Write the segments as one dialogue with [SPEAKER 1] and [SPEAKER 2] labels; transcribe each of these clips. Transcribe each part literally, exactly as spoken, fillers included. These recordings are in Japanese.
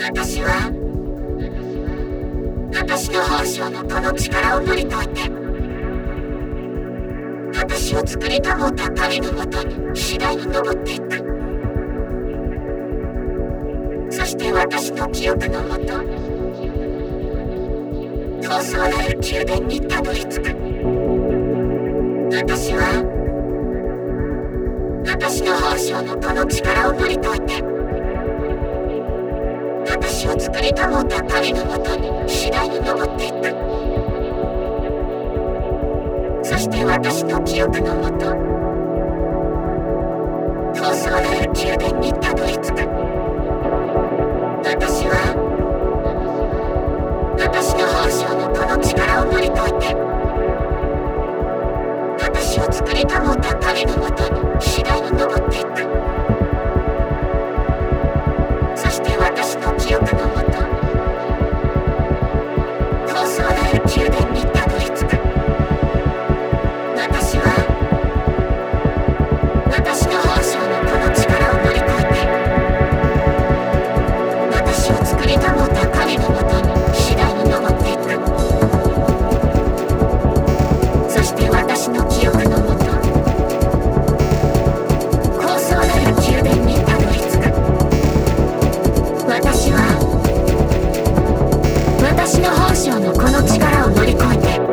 [SPEAKER 1] 私は私の本性のこの力を乗り越えて、私を作りたもうた彼のもとに次第に登っていく。そして私の記憶のもと、闘争なる宮殿にたどり着く。私は私の本性のこの力を乗り越えて、私を作りたもうた彼のもとに次第に登っていく。そして私の記憶のもと、闘争なる宮殿にたどり着く。私は私の本性のこの力を乗り越えて、私を作りたもうた彼のもとに次第に登っていく。そして私の記憶のもと、闘争なる宮殿にたどり着く。私は私の本性のこの力を乗り越えて、私を作りたもうた彼のもとに次第に登っていく。そして私の記憶のもと、高層なる宮殿にたどり着く。私は私の本性のこの力を乗り越えて、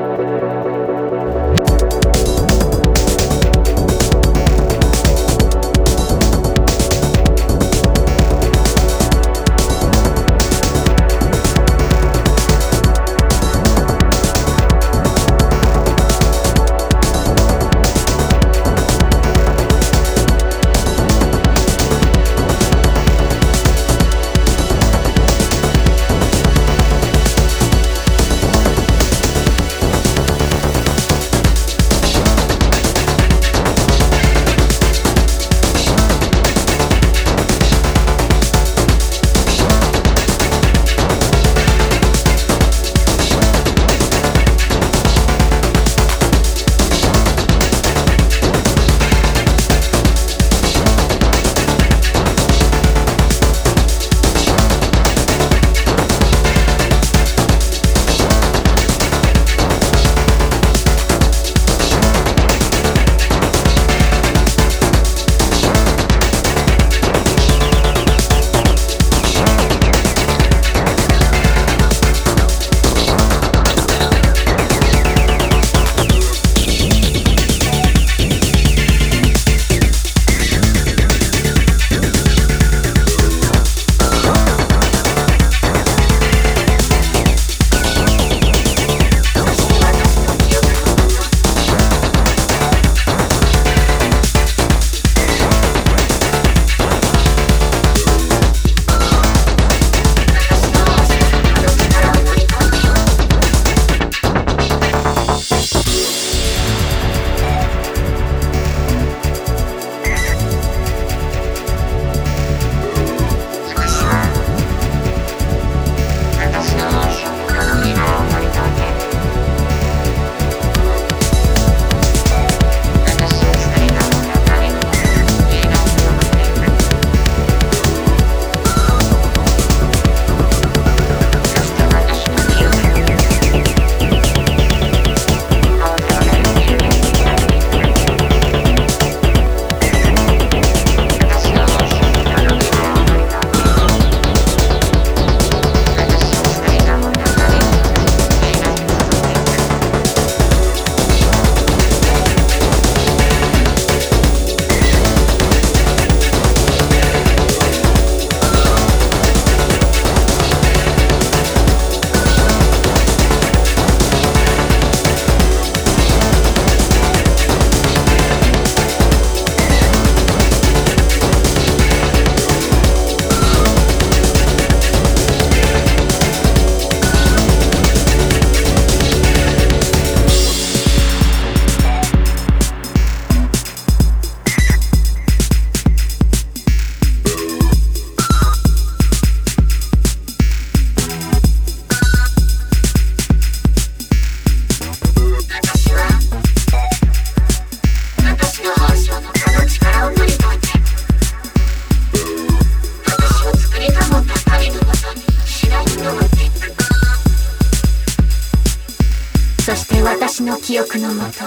[SPEAKER 1] そして私の記憶のもと、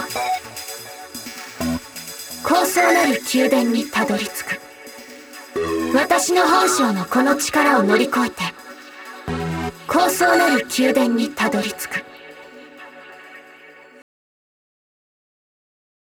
[SPEAKER 1] 高層なる宮殿にたどり着く。私の本性のこの力を乗り越えて、高層なる宮殿にたどり着く。